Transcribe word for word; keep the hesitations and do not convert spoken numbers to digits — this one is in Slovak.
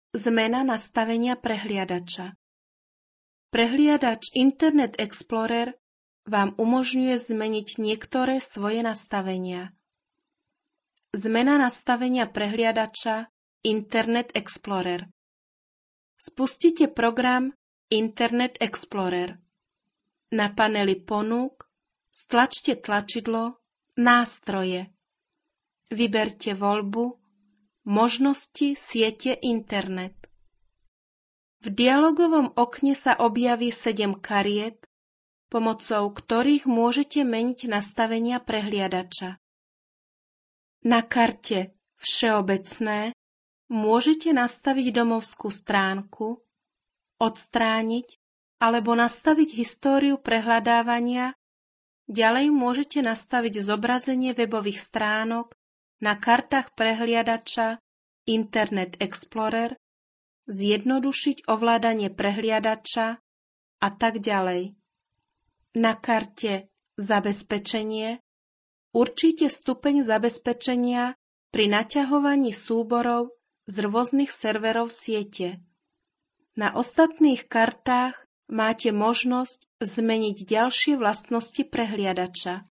Zmena nastavenia prehliadača. Prehliadač Internet Explorer vám umožňuje zmeniť niektoré svoje nastavenia. Zmena nastavenia prehliadača Internet Explorer. Spustite program Internet Explorer. Na paneli ponúk stlačte tlačidlo Nástroje. Vyberte voľbu Možnosti siete internet. V dialogovom okne sa objaví sedem kariet, pomocou ktorých môžete meniť nastavenia prehliadača. Na karte Všeobecné môžete nastaviť domovskú stránku, odstrániť alebo nastaviť históriu prehľadávania, ďalej môžete nastaviť zobrazenie webových stránok na kartách prehliadača Internet Explorer, zjednodušiť ovládanie prehliadača a tak ďalej. Na karte Zabezpečenie určite stupeň zabezpečenia pri naťahovaní súborov z rôznych serverov siete. Na ostatných kartách máte možnosť zmeniť ďalšie vlastnosti prehliadača.